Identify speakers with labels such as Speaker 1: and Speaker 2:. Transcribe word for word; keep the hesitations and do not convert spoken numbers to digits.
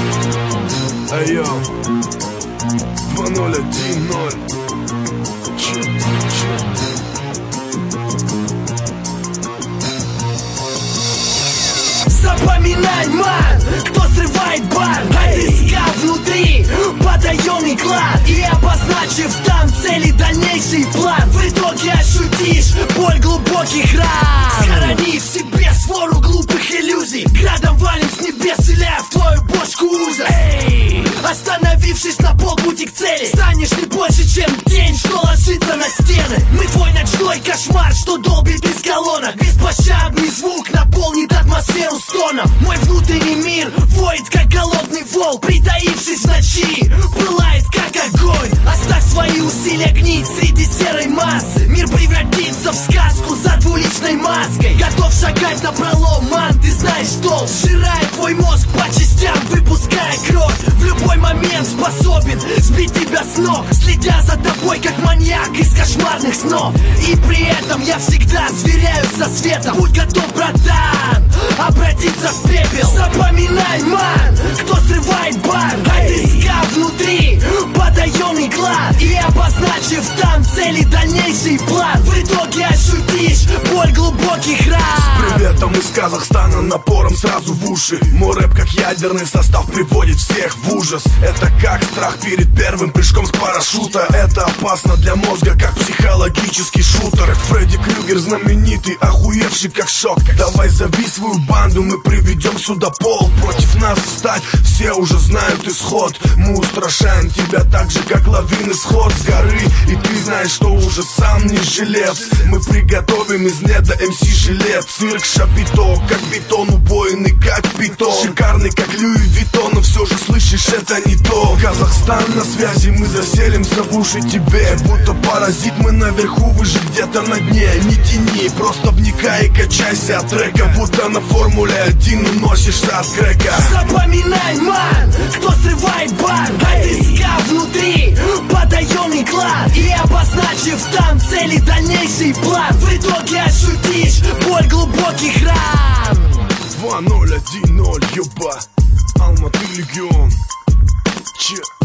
Speaker 1: Айо, два ноль один ноль. Че, че?
Speaker 2: Запоминай, ман, кто срывает бар, отыскав внутри потаенный клад и обозначив там цели, дальнейший план. В итоге ощутишь боль глубоких ран, схоронив в себе свору глупых иллюзий. Градом валим с небес, вселяя в твою бошку ужас. Эй! Остановившись на полпути к цели, станешь не больше, чем тень, что ложится на стены. Мы твой ночной кошмар, что долбит из колонок. Беспощадный звук наполнит атмосферу стоном. Мой внутренний мир воет, как голодный волк, притаившись в ночи, пылает, как огонь. Оставь свои усилия гнить среди серой массы. Мир превратится в сказку за двуличной маской. Готов шагать на пролом, ман, ты знаешь что сжирает твой мозг по частям, выпуская кровь. В любой момент способен сбить тебя с ног, следя за тобой, как маньяк из кошмарных снов. И при этом я всегда сверяюсь со светом. Будь готов, братан, обратиться в пепел. Запоминай, ман, кто срывает бар, отыскав внутри потаенный клад и обозначив там цели, дальнейший план. В итоге ощутишь боль глубоких ран.
Speaker 1: С приветом из Казахстана, напором сразу в уши. Мой рэп как ядерный состав приводит всех в ужас. Это как страх перед первым прыжком с парашюта. Это опасно для мозга, как психологический шутер. Фредди Крюгер знаменитый, охуевший как шок. Давай зови свою банду, мы приведем сюда пол. Против нас встать, все уже знают исход. Мы устрашаем тебя так же, как лавины сход с горы. И ты знаешь, что уже сам не жилец. Мы приготовим из неда эм си жилет. Цирк Шапито, как бетон, убойный как питон. Шикарный как Луи Виттон, но все же слышишь, это не то. Казахстан на связи, мы заселимся в уши тебе. Будто паразит, мы наверху, вы же где-то на дне. Не тяни, просто вникай и качайся от трека. Будто на формуле один уносишься от крека.
Speaker 2: Запоминай, ман, кто срывает бар, отыскав внутри потаенный клад и обозначив там цели, дальнейший план. В итоге ощутишь боль глубоких ран.
Speaker 1: Два ноль один ноль, ёба, Алматы Легион. Че?